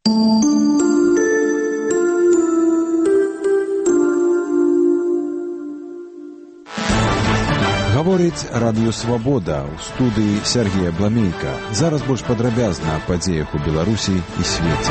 Гаворыць Радыё Свабода, у студыі Сергія Бламейка. Зараз больш падрабязна аб падзеях у Беларусі і свеце.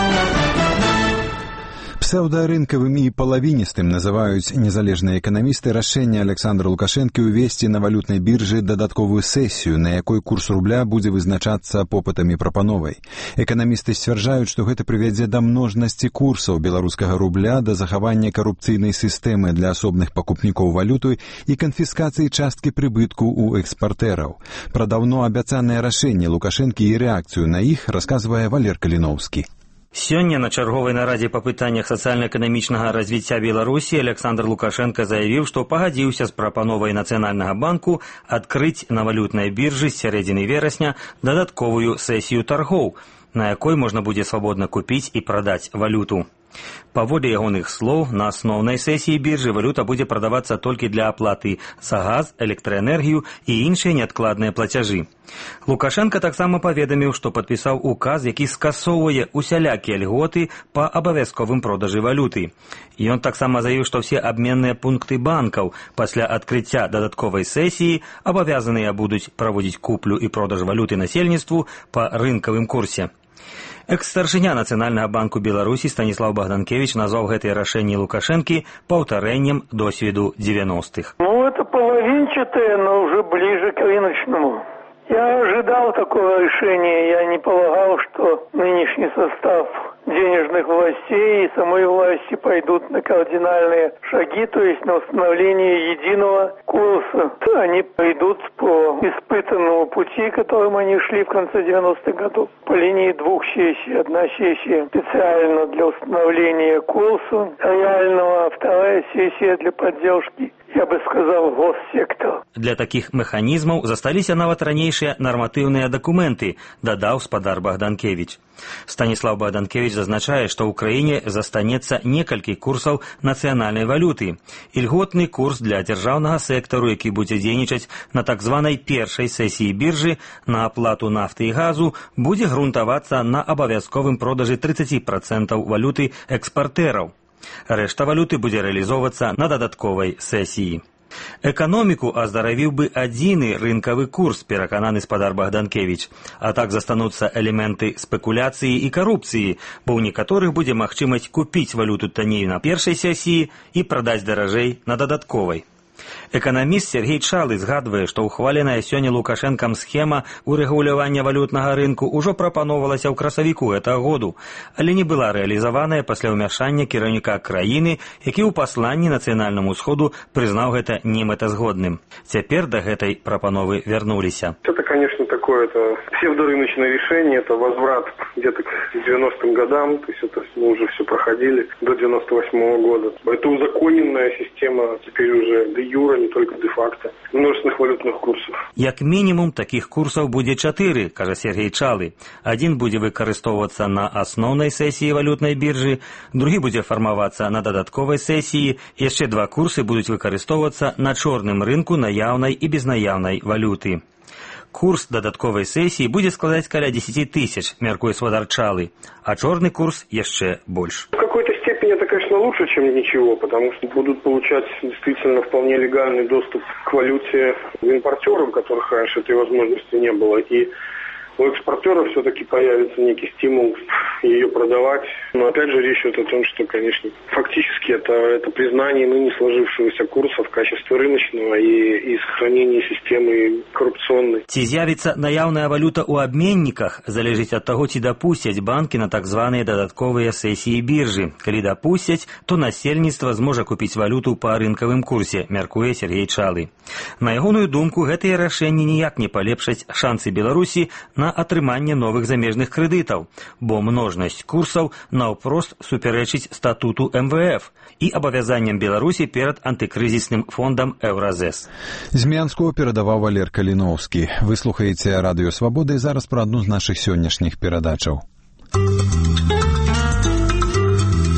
Псеўдарынкавым і палавіністым называюць незалежныя эканамісты рашэнне Александра Лукашэнкі ўвесці на валютнай біржы дадатковую сесію, на якой курс рубля будзе вызначацца попытам і прапановай. Эканамісты сцвярджаюць, што гэта прывядзе да множнасці курсаў беларускага рубля, да захавання карупцыйнай сістэмы для асобных пакупнікоў валюты і канфіскацыі часткі прыбытку ў экспартэраў. Пра даўно абяцанае рашэнне Лукашэнкі і рэакцыю на іх расказвае Валер Каліноўскі. Сёння на чарговай нарадзе па пытаннях сацыяльна-эканамічнага развіцця Беларусі Александр Лукашенко заявіў, што пагадзіўся з прапановай Нацыянальнага банку адкрыць на валютнай біржы з сярэдзіны верасня дадатковую сесію таргоў, на якой можна будзе свабодна купіць і прадаць валюту. Паводле ягоных слоў, на асноўнай сесіі біржы валюта будзе прадавацца толькі для аплаты за газ, электраэнергію і іншыя неадкладныя плацяжы. Лукашенко таксама паведаміў, што падпісаў указ, які скасоўвае усялякія льготы па абавязковым продажы валюты. Ён таксама заявіў, што ўсе абменныя пункты банкаў пасля адкрыцця дадатковай сесіі абавязаныя будуць праводзіць куплю і продаж валюты насельніцтву па рынкавым курсе. Экс-старшыня Нацыянальнага банку Беларусі Станіслав Богданкевич назваў гэтае рашэнне Лукашэнкі паўтарэннем досведу 90-х. Это половинчатое, но уже ближе к рыночному. Я ожидал такого решения, я не полагал, что нынешний состав денежных властей и самой власти пойдут на кардинальные шаги, то есть на установление единого курса. Они пойдут по испытанному пути, которым они шли в конце 90-х годов, по линии двух сессий. Одна сессия специально для установления курса реального, а вторая сессия для поддержки, я бы сказал, госсектора. Для такіх механізмаў засталіся нават ранейшыя нарматыўныя дакументы, дадаў спадар Богданкевич. Станіслав Богданкевич зазначае, што ў краіне застанецца некалькі курсаў нацыянальнай валюты. Ільготны курс для дзяржаўнага сектару, які будзе дзейнічаць на так званай першай сесіі біржы на аплату нафты і газу, будзе грунтавацца на абавязковым продажы 30% валюты экспартэраў. Рэшта валюты будзе рэалізоўвацца на дадатковай сесіі. Эканоміку аздаравіў бы адзіны рынкавы курс, перакананы спадар Богданкевич, а так застануцца элементы спекуляцыі і карупцыі, бо ў некаторых будзе магчымасць купіць валюту танней на першай сесіі і прадаць даражэй на дадатковай. Эканаміст Сергей Чалы згадвае, што ухваленая сёння Лукашэнкам схема урэгулявання валютнага рынку ўжо прапаноўвалася ў красавіку гэтага году, але не была рэалізаваная пасля ўмяшання кіраўніка краіны, які ў пасланні нацыянальнаму сходу прызнаў гэта немэтазгодным. Цяпер да гэтай прапановы вярнуліся. Это, конечно, такое псевдорыночное решение, это возврат где-то к 90-м годам, то есть это мы уже все проходили до 98-го года. Это узаконенная система, теперь уже де юра, не только де-факто, множественных валютных курсов. Як мінімум, такіх курсаў будзе 4, кажа Сергей Чалы. Адзін будзе выкарыстоўвацца на асноўнай сесіі валютнай біржы, другі будзе фармавацца на дадатковай сесіі, яшчэ 2 курсы будуць выкарыстоўвацца на чорным рынку наяўнай і безнаяўнай валюты. Курс дадатковай сесіі будзе складаць каля 10 тысяч, мяркуе спадар Чалы, а чорны курс яшчэ больш. В какой-то степени это, конечно, лучше, чем ничего, потому что будут получать действительно вполне легальный доступ к валюте импортерам, у которых раньше этой возможности не было, и у экспортеров все-таки появится некий стимул ее продавать. Но опять же речь идет о том, что, конечно, фактически это признание ныне сложившегося курса в качестве рыночного и сохранение системы коррупционной. Ці з'явіцца наяўная валюта ў абменніках, залежыць ад таго, ці дапусцяць банкі на так званыя дадатковыя сесіі біржы. Калі дапусцяць, то насельніцтва зможа купіць валюту па рынкавым курсе, мяркуе Сергей Чалы. На ягоную думку, гэтыя рашэнні ніяк не палепшаць шансы Беларусі на атрыманне новых замежных крэдытаў, бо множнасць курсаў наўпрост супярэчыць статуту МВФ і абавязанням Беларусі перад антыкрызісным фондам Еўразэс. З Мянску перадаваў Валер Каліноўскі. Вы слухаеце Радыё Свабода і зараз пра адну з нашых сённяшніх перадачаў.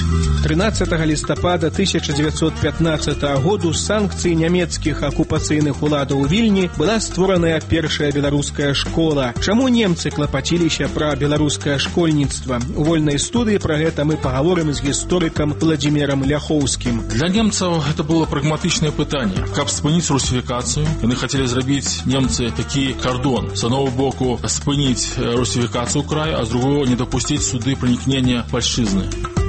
13 лістапада 1915 году з санкцый нямецкіх акупацыйных уладаў у Вільні была створаная першая беларуская школа. Чаму немцы клапаціліся пра беларускае школьніцтва? У вольнай студыі пра гэта мы паговорым з гісторыкам Владзімірам Ляхоўскім. Для немцаў гэта было прагматычнае пытанне. Каб спыніць русіфікацыю, яны хацелі зрабіць немцы такі кардон. З аднаго боку спыніць русіфікацыю краю, а з другого не дапусціць сюды пранікнення фальшызны.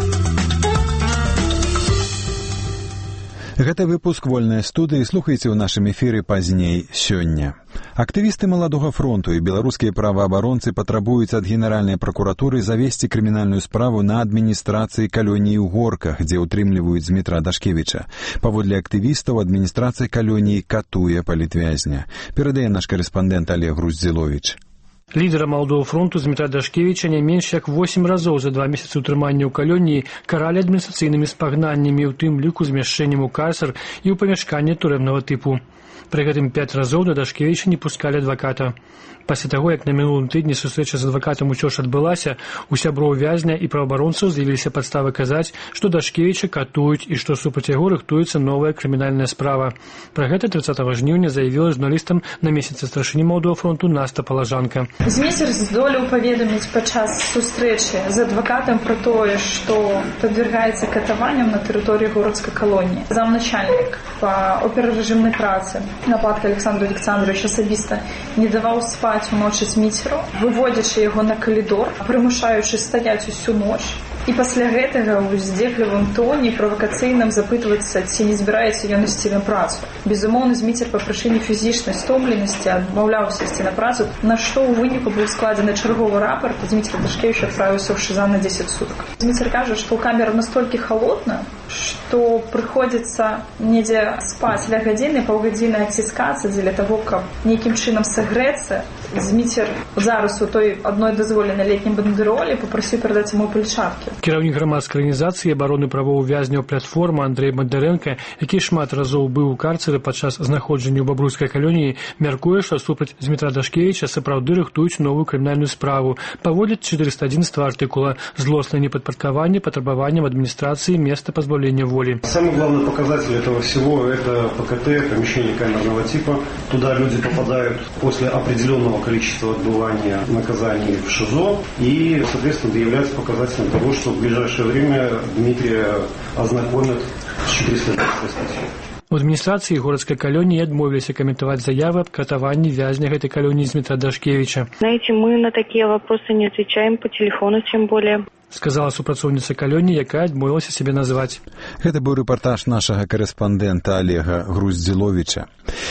Гэта выпуск вольнай студыі, слухайце ў нашым эфіры пазней сёння. Актывісты Маладога фронту і беларускія праваабаронцы патрабуюць ад генеральнай пракуратуры завесці крымінальную справу на адміністрацыі калоніі ў Горках, дзе ўтрымліваюць Дмітра Дашкевіча. Паводле актывістаў, адміністрацыя калоніі катуе палітвязня. Перадае наш карэспандэнт Олег Груздзіловіч. Лідера Маладога фронту Дмітра Дашкевіча не менш як 8 разоў за 2 месяцы ўтрымання ў калоніі каралі адміністрацыйнымі спагнаннямі, у тым ліку змяшчэннем у карцер і ў памяшканне турэмнага тыпу. Пры гэтым 5 разоў да Дашкевіча не пускалі адваката. Пасля таго, як на мінулым тыдні сустрэча з адвакатам усё ж адбылася, у сяброў вязня і праваабаронцаў з'явіліся падставы казаць, што Дашкевіча катуюць і што супраць яго рыхтуецца новая крымінальная справа. Пра гэта 30 жніўня заявіла журналістам на месяцы старшыні Маладога фронту Наста Палажанка. Зміцер здолеў паведаміць падчас сустрэчы з адвакатам пра тое, што падвергаецца катаванням на тэрыторыі городскай калоніі. Замначальнік па операрэжымнай працы Нападка Александру Александровичу асабіста не даваў спаць у ночы Зміцеру, выводзячы яго на калідор, прымушаючы стаяць усю ноч. І пасля гэтага ў здзеклівым тоне правакацыйным запытвацца, ці не збіраецца ён ісці на працу. Безумоўна, Зміцер па прычыне фізічнай стомленасці адмаўляўся ісці на працу, на што ў выніку быў складзены чарговы рапарт, і Дмітр Дашкевіч адправіўся ў ШИЗА на 10 сутак. Зміцер кажа, што ў камера настолькі халодна, што прыходзіцца недзе спаць ля гадзіны, паўгадзіны адціскацца дзеля таго, каб нейкім чынам сагрэцца. Зміцер зараз у той адной дазволенай летняй бандэролі папрасіў перадаць яму пальчаткі. Кіраўнік грамадскай арганізацыі абароны правоў вязняў платформа Андрэй Бондарэнка, які шмат разоў быў у карцеры падчас знаходжання ў бабруйскай калоніі, мяркуе, што супраць Дмітра Дашкевіча сапраўды рыхтуюць новую крымінальную справу паводле 411 артыкула «Злостное неподпорядкование потребованиям администрации места позбавления воли». Самый главный показатель этого всего – это ПКТ, помещение камерного типа. Туда люди попадают после определенного количества отбывания наказаний в ШИЗО и, соответственно, является показателем того, что в ближайшее время Дмитрия ознакомят с 411 статьей. У адміністрацыі городской калоніі адмовіліся каментаваць заявы аб катаванні вязня гэтай калоніі Дмітра Дашкевіча. Знаете, мы на такие вопросы не отвечаем по телефону, тем более. Сказала супрацоўніца калоніі, якая адмовілася сябе назваць. Гэта быў рэпартаж нашага карэспандэнта Олега Груздзіловіча.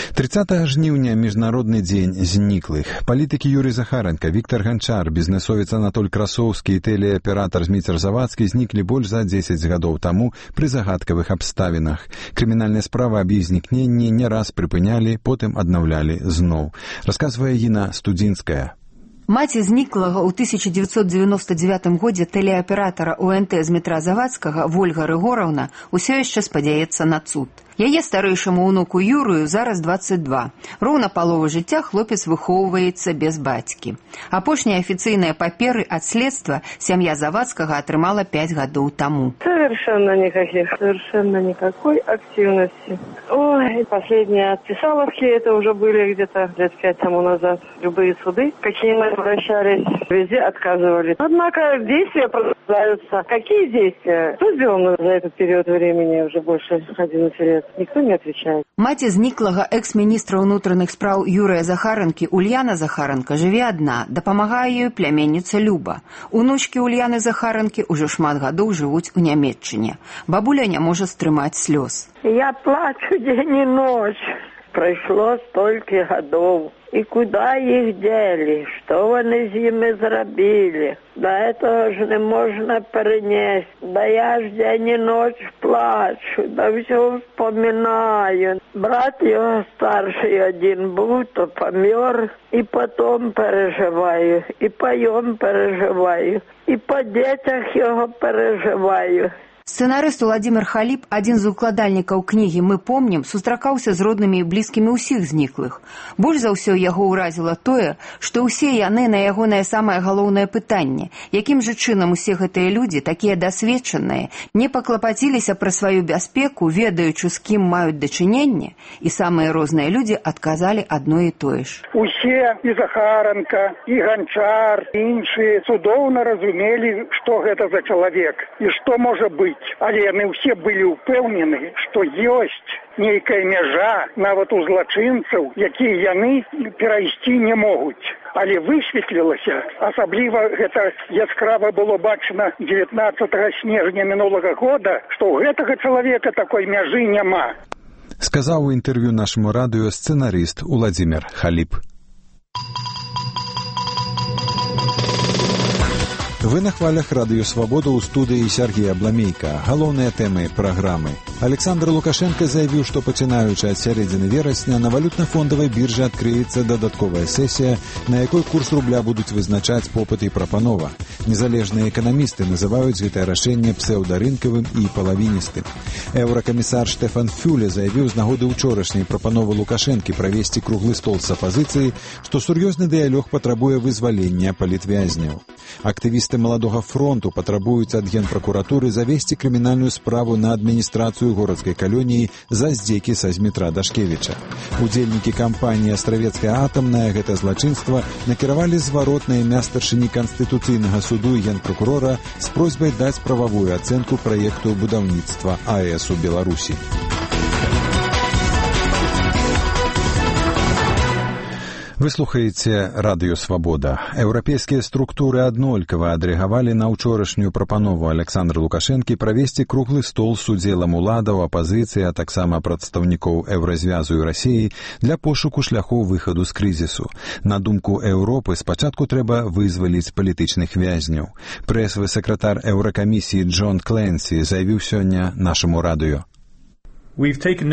30 жніўня міжнародны дзень зніклых. Палітыкі Юрый Захаренко, Віктор Ганчар, бізнэсовец Анатоль Красоўскі і тэлеаператар Зміцер Завадскі зніклі больш за 10 гадоў таму пры загадкавых абставінах. Крымінальныя справы аб іх знікненні не раз прыпынялі, потым аднаўлялі зноў. Расказвае Іна Студзінская. Маці зніклага ў 1999 годзе тэлеаператара УНТ Дмітра Завадскага Вольга Рыгораўна ўсё яшчэ спадзяецца на цуд. Яе старэйшаму ўнуку Юрыю зараз 22. Роўна палову жыцця хлопец выхоўваецца без бацькі. Апошнія афіцыйныя паперы ад следства сям'я Завадскага атрымала 5 гадоў таму. Совершенно никакой активности. Ой, последние отписаловки, это уже были где-то лет 5 тому назад. Любые суды, какие мы обращались, везде отказывали. Однако действия продолжаются. Какие действия? Что сделано за этот период времени, уже больше 11 лет? Никто не отвечает. Маці зніклага экс-міністра ўнутраных спраў Юрыя Захаранкі Ульяна Захаранка жыве адна, дапамагае ёй пляменніца Люба. Унучкі Ульяны Захаранкі ўжо шмат гадоў жывуць у Нямецчыне. Бабуля не можа стрымаць слёз. Я плачу день и ночь. Пройшло столько годов. И куда их дели? Что они с ними зробили? Да этого же не можно перенести. Да я ж день и ночь плачу, да все вспоминаю. Брат его старший один был, то помер. И потом переживаю, и по нем переживаю, и по детях его переживаю. Сцэнарыст Уладзімір Халіп, адзін з укладальнікаў кнігі «Мы помнім», сустракаўся з роднымі і блізкімі ўсіх зніклых. Больш за ўсё яго ўразіла тое, што ўсе яны на ягонае самае галоўнае пытанне, якім жа чынам усе гэтыя людзі, такія дасведчаныя, не паклапаціліся пра сваю бяспеку, ведаючы, з кім маюць дачыненне, і самыя розныя людзі адказалі адно і тое ж. Усе, і Захаранка, і Ганчар, і іншыя цудоўна разумелі, што гэта за чалавек і што можа быць. Але яны ўсе былі ўпэўнены, што ёсць нейкая мяжа нават у злачынцаў, якія яны перайсці не могуць. Але высветлілася, асабліва гэта яскрава было бачна 19 снежня мінулага года, што ў гэтага чалавека такой мяжы няма. Сказаў у інтэрв'ю нашаму радыё сцэнарыст Уладзімір Халіп. Вы на хвалях радыё «Свабода» ў студыі Сергія Бламейка. Галоўныя тэмы праграмы. Александр Лукашенко заявіў, што пачынаючы ад сярэдзіны верасня на валютна-фондавай біржы адкрыецца дадатковая сесія, на якой курс рубля будуць вызначаць попыт і прапанова. Незалежныя эканамісты называюць гэтае рашэнне псеўдарынкавым і палавіністым. Еўракамісар Штефан Фюле заявіў з нагоды ўчорашняй прапановы Лукашэнкі правесці круглы стол з апазіцыяй, што сур'ёзны дыялог патрабуе вызвалення палітвязняў. Актывісты Маладога фронту патрабуюць ад генпракуратуры завесці крымінальную справу на адміністрацыю горадскай калоніі за здзекі са Змітра Дашкевіча. Удзельнікі кампаніі «Астравецкая атамная» гэта злачынства накіравалі зварот на імя старшыні Канстытуцыйнага суду і генпракурора з просьбай даць прававую ацэнку праекту будаўніцтва АЭС у Беларусі. Вы слухаеце радыё «Свабода». Еўрапейскія структуры аднолькава адрэагавалі на ўчорашнюю прапанову Александра Лукашэнкі правесці круглы стол з удзелам уладаў, апазіцыі, а таксама прадстаўнікоў Еўразвязу і Расіі для пошуку шляхоў выхаду з крызісу. На думку Еўропы, спачатку трэба вызваліць палітычных вязняў. Прэсавы сакратар Еўракамісіі Джон Кленсі заявіў сёння нашаму радыё. Мы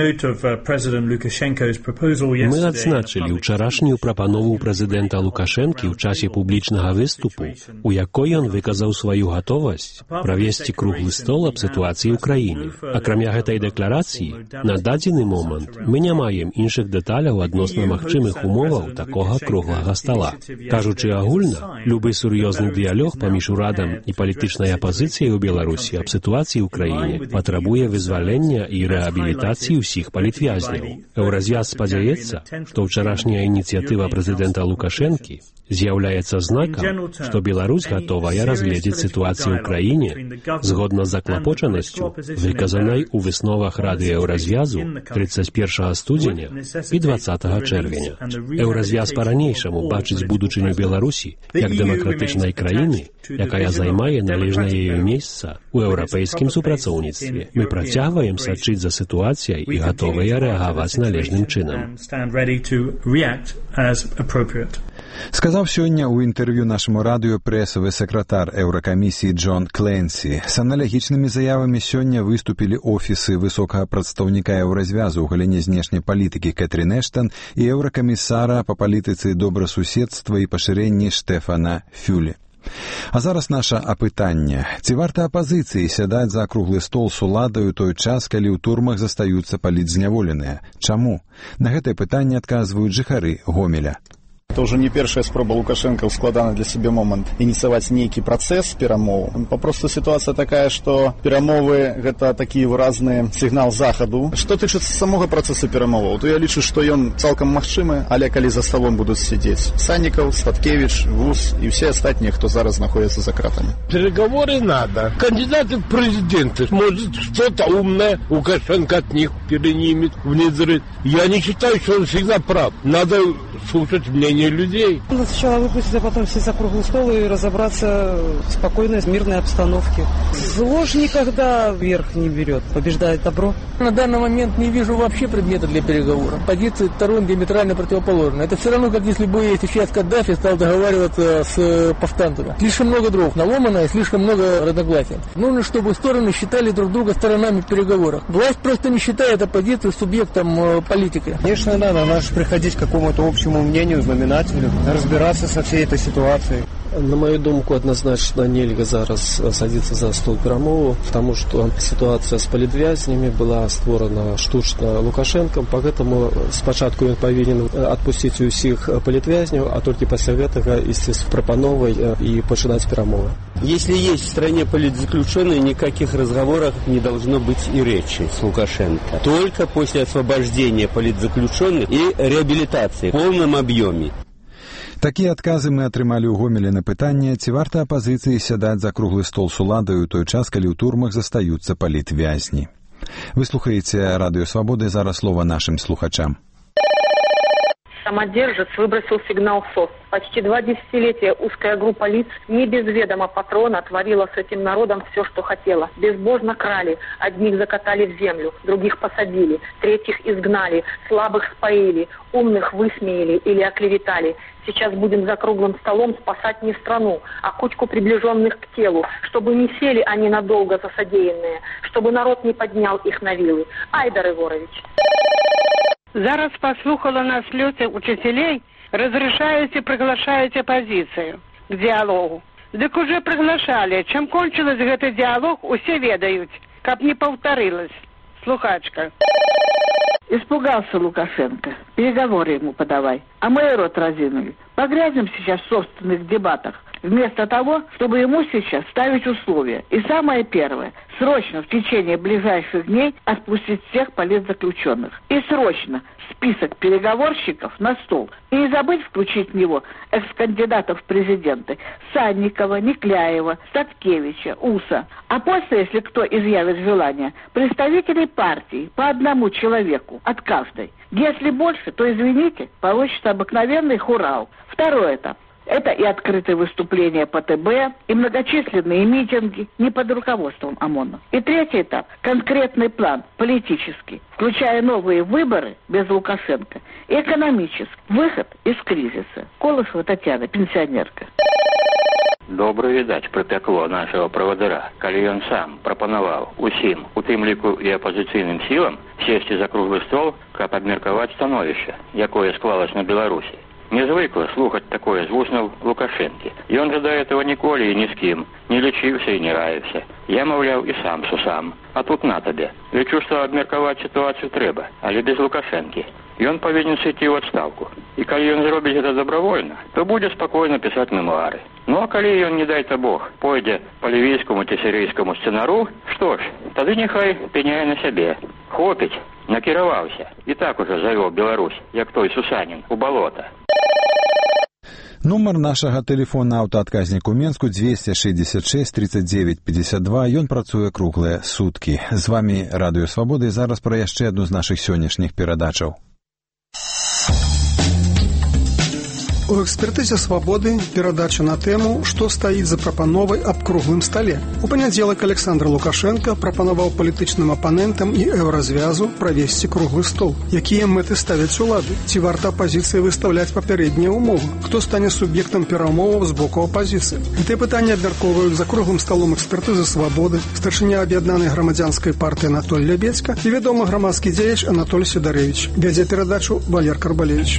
адзначылі ўчарашнюю прапанову прэзідэнта Лукашэнкі ў часе публічнага выступу, у якой ён выказаў сваю гатовасць правесці круглы стол аб сітуацыі ў краіне. Акрамя гэтай дэкларацыі, на дадзены момант мы не маем іншых дэталяў адносна магчымых умоваў такога круглага стала. Кажучы агульна, любы сур'ёзны дыялог паміж урадам і палітычнай апазіцыяй у Беларусі аб сітуацыі ў краіне патрабуе вызвалення і рэабілітацыі ўсіх палітвязняў. Еўразвяз спадзяецца, што ўчарашняя ініцыятыва прэзідэнта Лукашэнкі з'яўляецца знакам, што Беларусь гатовая разгледзець сітуацыю ў краіне згодна з заклапочанасцю, выказанай у высновах Рады Еўразвязу 31 студзеня і 20 чэрвеня. Еўразвяз па-ранейшаму бачыць будучыню Беларусі як дэмакратычнай краіны, якая займае належнае яе месца ў еўрапейскім супрацоўніцтве. Мы працягваем сачыць за сітуацыяй і гатовыя рэагаваць належным чынам. Сказаў сёння ў інтэрв'ю нашаму радыё прэсавы сакратар Еўракамісіі Джон Кленсі. З аналагічнымі заявамі сёння выступілі офісы высокага прадстаўніка Еўразвязу ў галіне знешняй палітыкі Кэтрін Эштан і еўракамісара па палітыцы добрасуседства і пашырэнні Штефана Фюле. А зараз наша апытанне. Ці варта апазіцыі сядаць за круглы стол з уладаю той час, калі ў турмах застаюцца палітзняволеныя? Чаму? На гэтае пытанне адказваюць жыхары Гомеля. Это уже не першая спроба Лукашенко ў складаны для сябе момант ініцыяваць нейкі працэс перамоў. Папросту сітуацыя такая, што перамовы гэта такі выразны сігнал захаду. Што тычыцца самога працэсу перамоваў, то я лічу, што ён цалкам магчымы, але калі за сталом будуць сидзець Саннікаў, Статкевич, Гус і ўсе астатнія, хто зараз знаходзяцца за кратамі. Переговоры надо. Кандидаты в президенты, может, что-то умное Лукашенко от них перенимет, внедрит. Я не считаю, что он всегда прав. Надо слушать мнение людей. Надо сначала выпустить, а потом сесть за круглый стол и разобраться в спокойной, мирной обстановке. Ложь никогда верх не берет, побеждает добро. На данный момент не вижу вообще предмета для переговоров. Позиции сторон диаметрально противоположны. Это все равно, как если бы сейчас Каддафи стал договариваться с повстанцами. Слишком много дров наломано и слишком много разногласий. Нужно, чтобы стороны считали друг друга сторонами в переговорах. Власть просто не считает оппозицию субъектом политики. Конечно, надо приходить к какому-то общему мнению, знаменателю, разбираться со всей этой ситуацией. На мою думку, однозначно нельга зараз садиться за стол перамоваў, потому что ситуация с палітвязнями была створана штучно Лукашенком, поэтому спочатку он повинен отпустить усіх палітвязняў, а только после этого ісці з прапановай и починать перамовы. Если есть в стране политзаключенные, никаких разговоров не должно быть и речи с Лукашенко. Только после освобождения политзаключенных и реабилитации в полном объеме. Такія адказы мы атрымалі ў Гомелі на пытанне, ці варта апазіцыі сядаць за круглы стол з уладаю ў той час, калі ў турмах застаюцца палітвязні. Вы слухаеце Радыё Свабоды, зараз слова нашим слухачам. Самодержец выбросил сигнал СОС. Почти 2 десятилетия узкая группа лиц не без ведома патрона творила с этим народом все, что хотела. Безбожно крали, одних закатали в землю, других посадили, третьих изгнали, слабых споили, умных высмеяли или оклеветали. Сейчас будем за круглым столом спасать не страну, а кучку приближенных к телу, чтобы не сели они надолго за содеянное, чтобы народ не поднял их на вилы. Айдар Егорович. Зараз послухала на слёте учителей, разрешаете, приглашаете оппозицию к диалогу. Дык уже приглашали. Чем кончилось этот диалог, усе ведают, как не повторилось. Слухачка. Испугался Лукашенко. Переговоры ему подавай. А мы и рот разинули. Погрязнем сейчас в собственных дебатах. Вместо того, чтобы ему сейчас ставить условия. И самое первое, срочно в течение ближайших дней отпустить всех политзаключенных. И срочно список переговорщиков на стол. И не забыть включить в него экс-кандидатов в президенты Санникова, Никляева, Статкевича, Уса. А после, если кто изъявит желание, представителей партии по одному человеку от каждой. Если больше, то, извините, получится обыкновенный хурал. Второй этап. Это и открытые выступления по ТБ, и многочисленные митинги, не под руководством ОМОНа. И третий этап – конкретный план, политический, включая новые выборы без Лукашенко, и экономический, выход из кризиса. Колышева Татьяна, пенсионерка. Добра, відаць, прыпякло нашего правадыра, калі ён сам прапанаваў усім, у тым ліку і апозіцыйным сілам, сесці за круглы стол, каб абмеркаваць становішча, якое склалось на Беларусі. Незвыкло слухать такое з вуснаў Лукашэнкі. Ён жа да этого ніколі і ні з кім не лічыўся і не раіўся. Я, маўляў, і сам сусам. А тут на табе. Лічу, што абмеркаваць сітуацыю трэба, але без Лукашэнкі. Ён павінен сыйти ў адстаўку. І калі ён зробіць гэта добровольна, то будзе спакойна пісаць мемуары. Ну а калі ён, не дай-то Бог, пойдзе па лівійскаму ці сірыйскаму сцэнару, што ж, тады няхай пеняе на сябе. Хопіць, накіраваўся. І так ужо завёў Беларусь, як той Сусанін, у балота. Нумар нашага тэлефона аўтаадказніку Менску 266 39 52. Ён працуе круглыя суткі. З вами Радыё Свабоды. Зараз пра яшчэ адну з нашых сённяшніх перадачаў. У экспертызе «Свободы» передача на тему «Что стоит за прапановой об круглым столе». У понедельник Александр Лукашенко пропановал политичным оппонентам и Еврозвязу провести круглый стол. Какие мэты ставить улады? Ці варта оппозиции выставлять попередние умовы? Кто станет субъектом перамоваў з боку оппозиции? Эти пытания обмярковывают за круглым столом экспертызы «Свободы», старшыня об'яднанай грамадзянскай партии Анатоль Лебедько и вядомы грамадскі дзеяч Анатоль Сидоревич. Вядзе передачу Валер Карбалевич.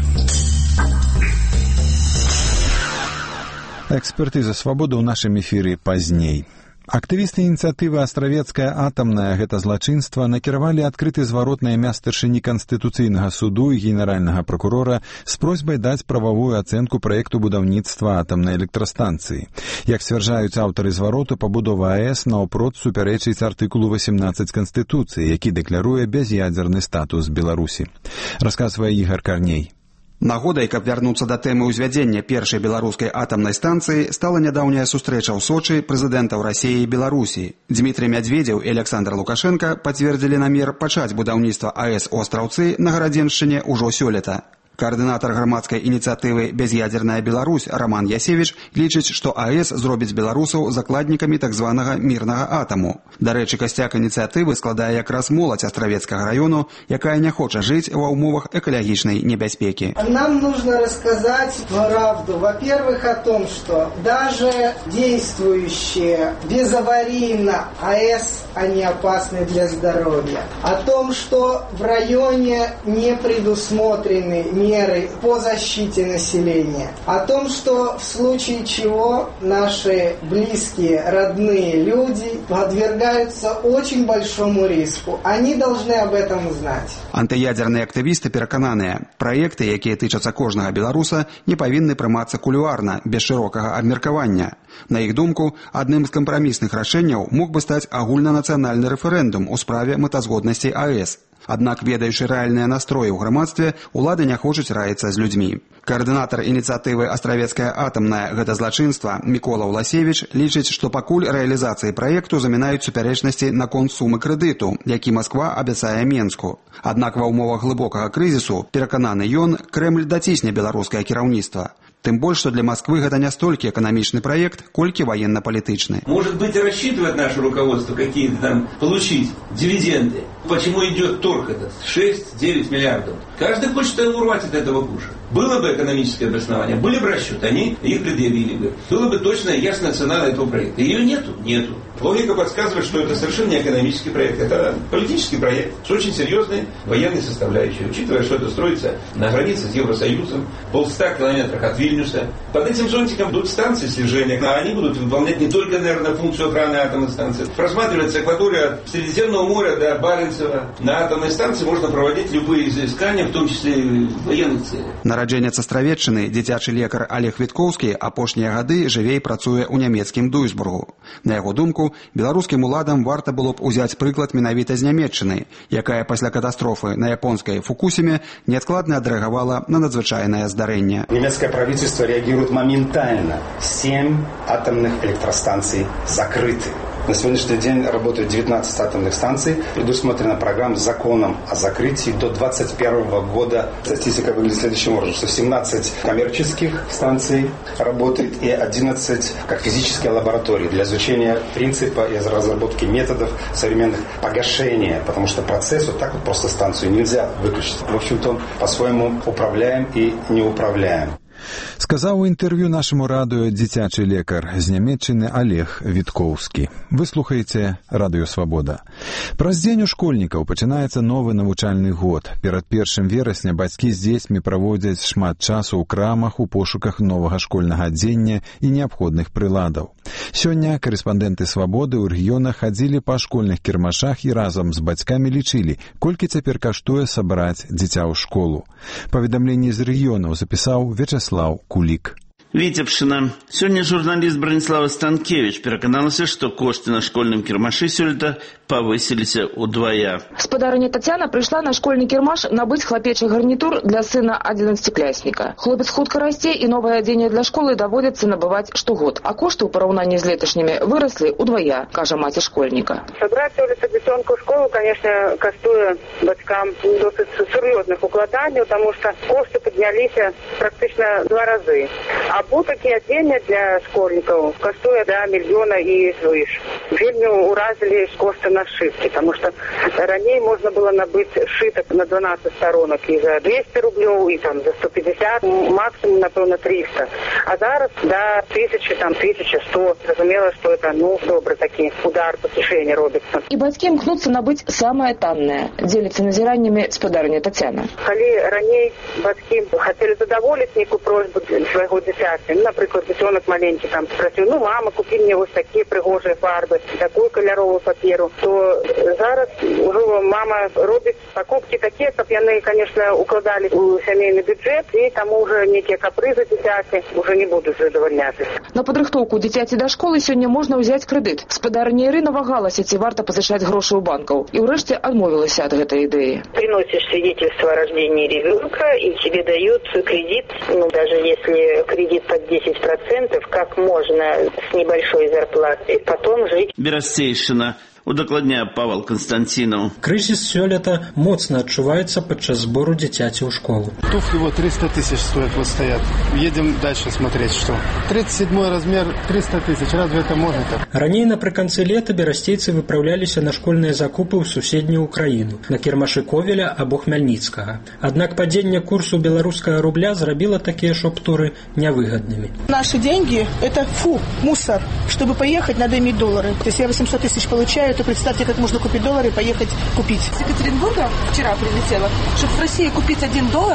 Экспертыза «Свободы» ў нашым эфіры пазней. Актывісты ініцыятывы «Астравецкая атамная» гэта злачынства накіравалі адкрыты зварот на імя старшыні Канстытуцыйнага суду і генеральнага пракурора з просьбай даць прававую ацэнку праекту будаўніцтва атамнай электрастанцыі. Як сцвярджаюць аўтары звароту, пабудова АЭС наўпрост супярэчыць артыкулу 18 Канстытуцыі, які дэкляруе бяз'ядзерны статус Беларусі. Расказвае Ігар Карней. Нагодай, каб вярнуцца да тэмы ўзвядзення першай беларускай атамнай станцыі, стала нядаўняя сустрэча ў Сочы прэзідэнтаў Расіі і Беларусі. Дмітрий Медведзеў і Александр Лукашенко пацвердзілі намер пачаць будаўніцтва АЭС у Астраўцы на Гарадзеншчыне ўжо сёлета. Координатор громадской инициативы «Безъядерная Беларусь» Роман Ясевич лічыць, што АЭС зробіць беларусаў закладнікамі так званага мірнага атаму. Дарэчы, касцяк инициативы складае якраз моладзь Астравецкага району, якая не хоча жыць ва ўмовах экалагічнай небяспекі. Нам нужно рассказать правду. Во-первых, о том, что даже действующие безаварийно АЭС, они опасны для здоровья. О том, что в районе не предусмотрены меры по защите населения. О том, что в случае чего наши близкие, родные люди подвергаются очень большому риску. Они должны об этом знать. Антыядерныя актывісты перакананыя, праекты, якія тычацца кожнага беларуса, не павінны прымацца кулуарна, без шырокага абмеркавання. На іх думку, адным з кампрамісных рашэнняў мог бы стаць агульнанацыянальны рэферэндум у справе мэтазгоднасці АЭС. Аднак, ведаючы рэальныя настроі ў грамадстве, улады не хочуць раіцца з людзьмі. Каардынатар ініцыятывы «Астравецкая атамная» гэта злачынства Мікола Ўласевіч лічыць, што пакуль рэалізацыі праекту замінаюць супярэчнасці наконт сумы крэдыту, які Масква абяцае Менску. Аднак ва ўмовах глыбокага крызісу, перакананы ён, Крэмль дацісне беларускае кіраўніцтва. Тем больше, что для Москвы это не столько экономичный проект, сколько военно-политичный. Может быть, рассчитывает наше руководство какие-то там получить дивиденды. Почему идет торг этот? 6-9 миллиардов. Каждый хочет урвать от этого куша. Было бы экономическое обоснование, были бы расчеты, они их предъявили бы. Была бы точная ясная цена этого проекта. Ее нету? Нету. Логика подсказывает, что это совершенно не экономический проект. Это политический проект с очень серьезной военной составляющей. Учитывая, что это строится на границе с Евросоюзом, 150 километрах от Вильнюса. Под этим зонтиком будут станции слежения. А они будут выполнять не только, наверное, функцию охраны атомной станции. Просматривается акватория от Средиземного моря до Баренцева. На атомной станции можно проводить любые изыскания, в том числе и военных целей. Нараджэнец Астравеччыны, дзіцячы лекар Олег Віткоўскі апошнія гады жыве і працуе ў нямецкім Дуйсбургу. На яго думку, беларускім уладам варта было б узяць прыклад менавіта з Нямецчыны, якая пасля катастрофы на японскай Фукусіме неадкладна адрэагавала на надзвычайнае здарэнне. Немецкое правительство реагирует моментально. 7 атомных электростанций закрыты. На сегодняшний день работают 19 атомных станций. Предусмотрена программа с законом о закрытии до 2021 года. Статистика выглядит следующим образом, что 17 коммерческих станций работает и 11 как физические лаборатории для изучения принципа и разработки методов современных погашения, потому что процесс вот так вот просто станцию нельзя выключить. В общем-то, по-своему управляем и не управляем. Сказаў у інтэрв'ю нашаму радыё дзіцячы лекар з Нямецчыны Олег Віткоўскі. Вы слухаеце радыё «Свабода». Праз дзень у школьнікаў пачынаецца новы навучальны год. Перад 1 верасня бацькі з дзецьмі праводзяць шмат часу ў крамах у пошуках новага школьнага адзення і неабходных прыладаў. Сёння корэспандэнты «Свабоды» ў рэгіёнах хадзілі па школьных кірмашах і разам з бацькамі лічылі, колькі цяпер каштуе сабраць дзіця ў школу. Паведамленне з рэгіёнаў запісаў Вячеслав Кулик. Віцебшчына. Сёння журналіст Браніслава Станкевич пераканалася, што кошты на школьным кірмашы сёлета павысіліся ўдвая. Спадарыня Тацяна прыйшла на школьны кірмаш набыць хлапечы гарнітур для сына 11-клясніка. Хлопец хутка расце і новае адзенне для школы даводзіцца набываць штогод. А кошты ў параўнанні з леташнімі выраслі ўдвая, кажа маці школьніка. Сабраць сёлета дзіцёнка ў школу, конечно, каштуе бацькам досыць сур'ёзных укладанняў, таму што кошты падняліся практычна 2 разы. А бутакі адзення для школьнікаў каштуе да мільёна і звыш. Вельмі уразілі кошты на шыткі, таму што раней можна было набыць шытак на 12 сторонок і за 200 рублёў, і там за 150, максимум, напэўна, 300. А зараз да 1000, там 1100. Зразумела, што это, добры такі удар па кішэні робіцца. І бацькі імкнуцца набыць самае таннае, дзеліцца назіраннямі спадарыня Тацяна. Калі раней бацькі хацелі задаволіць нейкую просьбу свайго дзіцяці, напрыклад, дзіцёнак маленькі там прасіў, мама, купі мне вось такія прыгожыя фарбы, такую каляровую паперу, то зараз ужо мама робіць пакупкі такія, каб яны, конечно, укладалі у сямейны бюджэт, і таму ўжо нейкія капрызы дзіцяці ўжо не будуць задавальняцца. На падрыхтоўку дзіцяці да школы сёння можна ўзяць крэдыт. Спадарыня Ірына вагалася, ці варта пазычаць грошы ў банкаў, і ўрэшце адмовілася ад гэтай ідэі. Приносишь свидетельство о рождении ребенка, и тебе дают кредит, даже если кредит под 10%, как можно с небольшой зарплатой потом жить. Берасцейшина. Удакладняе Павел Константинов. Крызіс сёлета моцна адчуваецца падчас збору дзіцяці ў школу. Туфли 300 тысяч стоят, вот стоят. Едем дальше смотреть, что. 37 размер, 300 тысяч. Разве это можно так? Раней напрыканцы лета берасцейцы выпраўляліся на школьныя закупы ў суседнюю Украіну, на кірмашы Ковеля або Хмельніцкага. Аднак падзенне курсу беларускага рубля зрабіла такія шоп-туры нявыгаднымі. Наши деньги – это мусор. Чтобы поехать, надо иметь доллары. То есть я 800 тысяч получаю, то представьте, как можно купить доллары и поехать купить. С Екатеринбурга вчера прилетела. Чтобы в России купить $1,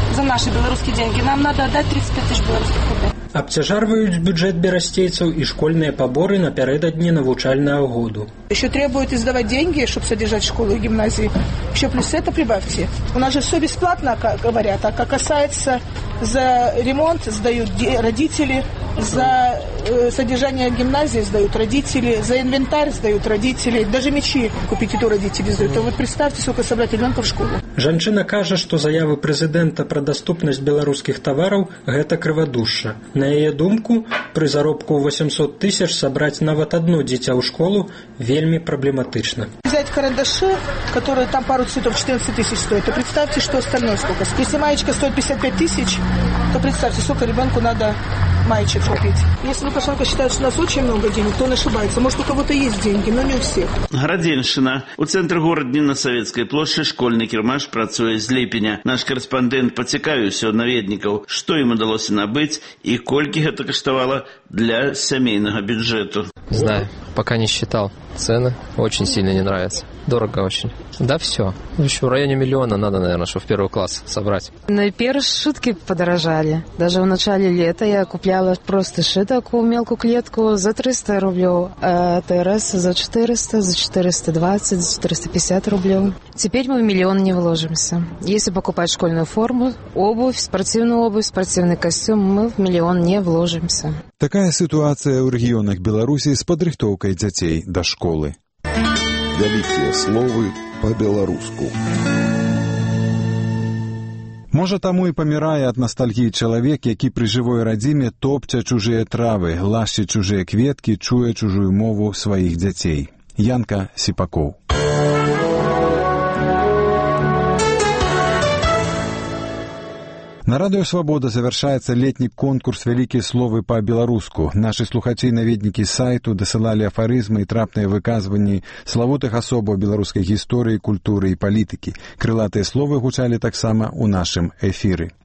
за наши белорусские деньги, нам надо отдать 35 тысяч белорусских рублей. Абцяжарваюць бюджэт берасцейцаў і школьныя паборы напярэдадні навучальнага году. Еще требуют издавать деньги, чтобы содержать школы и гимназии. Еще плюс это прибавьте. У нас же все бесплатно, как говорят, а как касается за ремонт сдают родители, за содержание гимназии сдают родители, за инвентарь сдают родители, даже мячи купить и то родители сдают. А вот представьте, сколько собрать ребенка в школу. Жанчына кажа, што заявы прэзідэнта пра даступнасць беларускіх тавараў – гэта крывадушша. На яе думку, пры заробку 800 тысяч сабраць нават одно дзіця ў школу вельмі праблематычна. Взять карандаши, которые там пару цветов 14 тысяч стоят, то представьте, что остальное сколько. Если маечка стоит 55 тысяч, то представьте, сколько ребенку надо маечек купить. Если Лукашенко считает, что у нас очень много денег, то он ошибается. Может, у кого-то есть деньги, но не у всех. Гарадзеншчына. У цэнтры горадні на Савецкай плошчы школьны кірмаш працуе з ліпеня. Наш карэспандэнт пацікавіўся ў наведнікаў, што ім удалося набыць і колькі гэта каштавала для сямейнага бюджэту. Знаю, пока не считал. Цены очень сильно не нравятся. Дорого очень. Да все. Еще в районе 1 миллиона надо, наверное, чтобы в первый класс собрать. Найперш шитки подорожали. Даже в начале лета я купляла просто шиток у мелкую клетку за 300 рублей, а ТРС за 400, за 420, за 450 рублей. Теперь мы в 1 миллион не вложимся. Если покупать школьную форму, обувь, спортивный костюм, мы в 1 миллион не вложимся. Такая ситуацыя ў рэгіёнах Беларусі з падрыхтоўкай дзяцей да школы. Вялікія словы па-беларуску. Можа, таму і памірае ад настальгіі чалавек, які пры жывой радзіме топча чужыя травы, лашчы чужыя кветкі, чуе чужую мову сваіх дзяцей. Янка Сіпакоў. На радыё «Свабода» завяршаецца летні конкурс «Вялікія словы па-беларуску». Нашы слухачы і наведнікі сайту дасылалі афарызмы і трапныя выказванні славутых асобаў беларускай гісторыі, культуры і палітыкі. Крылатыя словы гучалі таксама ў нашым эфіры.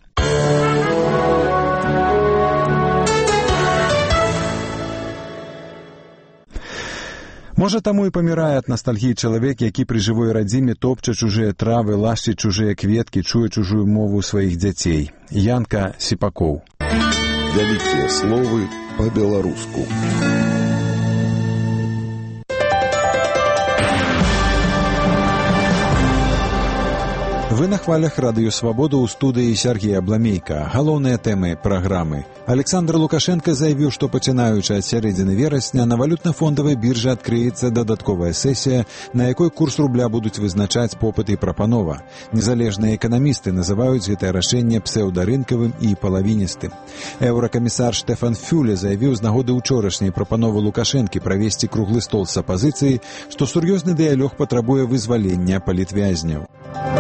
Можа, таму і памірае ад настальгіі чалавек, які пры жывой радзіме топча чужыя травы, лашчы чужыя кветкі, чуе чужую мову сваіх дзяцей. Янка Сіпакоў. Вялікія словы па-беларуску. Вы на хвалях радыё «Свабода» ў студыі Сергея Абламейка. Галоўныя тэмы праграмы. Александр Лукашенко заявіў, што пачынаючы ад сярэдзіны верасня на валютна-фондавай біржы адкрыецца дадатковая сесія, на якой курс рубля будуць вызначаць попыт і прапанова. Незалежныя эканамісты называюць гэтае рашэнне псеўдарынкавым і палавіністым. Еўракамісар Штефан Фюле заявіў з нагоды ўчорашняй прапановы Лукашэнкі правесці круглы стол з апазіцыяй, што сур'ёзны дыялог патрабуе вызвалення палітвязняў.